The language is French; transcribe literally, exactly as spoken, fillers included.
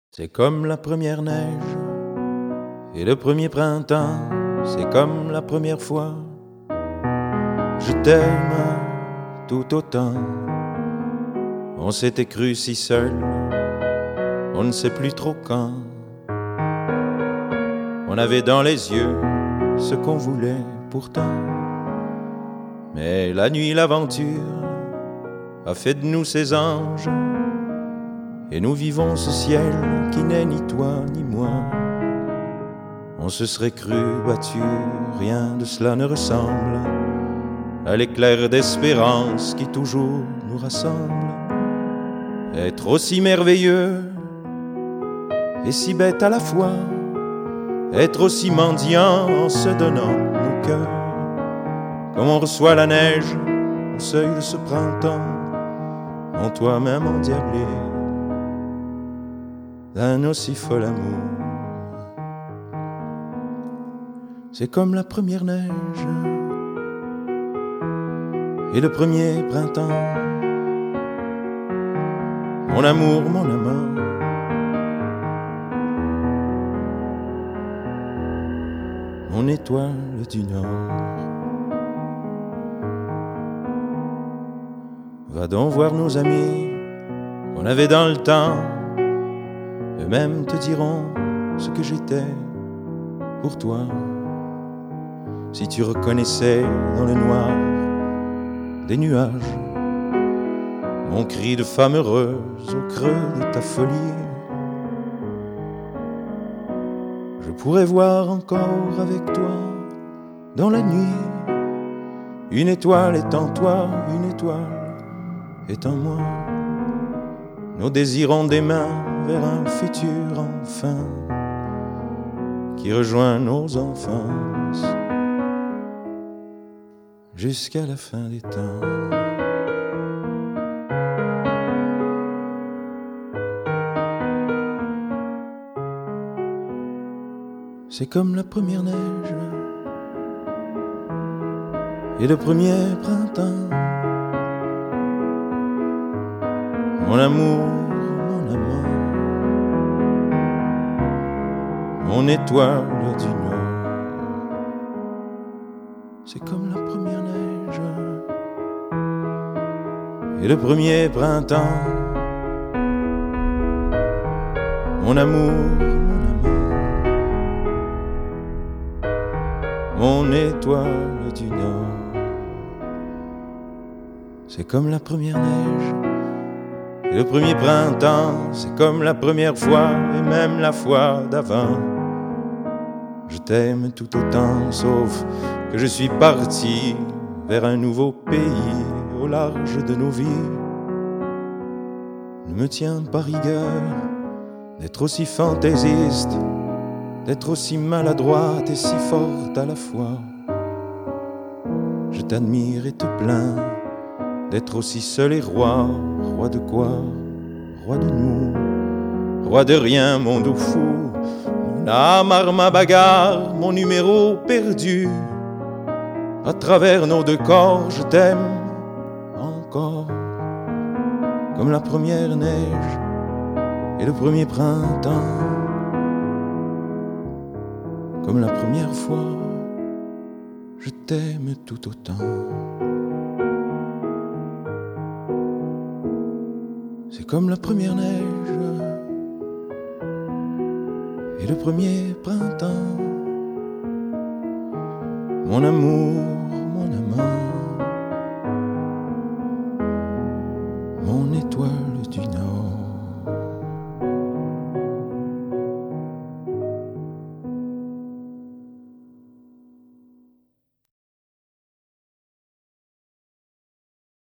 C'est comme la première neige et le premier printemps, c'est comme la première fois. Je t'aime tout autant. On s'était cru si seul, on ne sait plus trop quand. On avait dans les yeux ce qu'on voulait pourtant. Mais la nuit, l'aventure a fait de nous ces anges. Et nous vivons ce ciel qui n'est ni toi ni moi. On se serait cru battu, rien de cela ne ressemble à l'éclair d'espérance qui toujours nous rassemble. Être aussi merveilleux et si bête à la fois, être aussi mendiant en se donnant nos cœurs, comme on reçoit la neige au seuil de ce printemps, en toi-même endiablé d'un aussi fol amour. C'est comme la première neige et le premier printemps. Mon amour, mon amant, mon étoile du Nord. Va donc voir nos amis qu'on avait dans le temps. Eux-mêmes te diront ce que j'étais pour toi. Si tu reconnaissais dans le noir des nuages mon cri de femme heureuse au creux de ta folie, je pourrais voir encore avec toi dans la nuit. Une étoile est en toi, une étoile est en moi. Nos désirs ont des mains vers un futur enfin qui rejoint nos enfances jusqu'à la fin des temps. C'est comme la première neige et le premier printemps. Mon amour, mon amant, mon étoile du Nord. C'est comme la première neige et le premier printemps. Mon amour, mon amant, mon étoile du Nord. C'est comme la première neige et le premier printemps, c'est comme la première fois et même la fois d'avant. Je t'aime tout autant, sauf que je suis parti vers un nouveau pays au large de nos vies. Ne me tiens pas rigueur d'être aussi fantaisiste, d'être aussi maladroite et si forte à la fois. Je t'admire et te plains d'être aussi seul et roi. Roi de quoi? Roi de nous, roi de rien, mon doux fou. Mon âme, ma bagarre, mon numéro perdu. À travers nos deux corps, je t'aime encore. Comme la première neige et le premier printemps. Comme la première fois, je t'aime tout autant. C'est comme la première neige et le premier printemps. Mon amour, mon amant, mon étoile du Nord.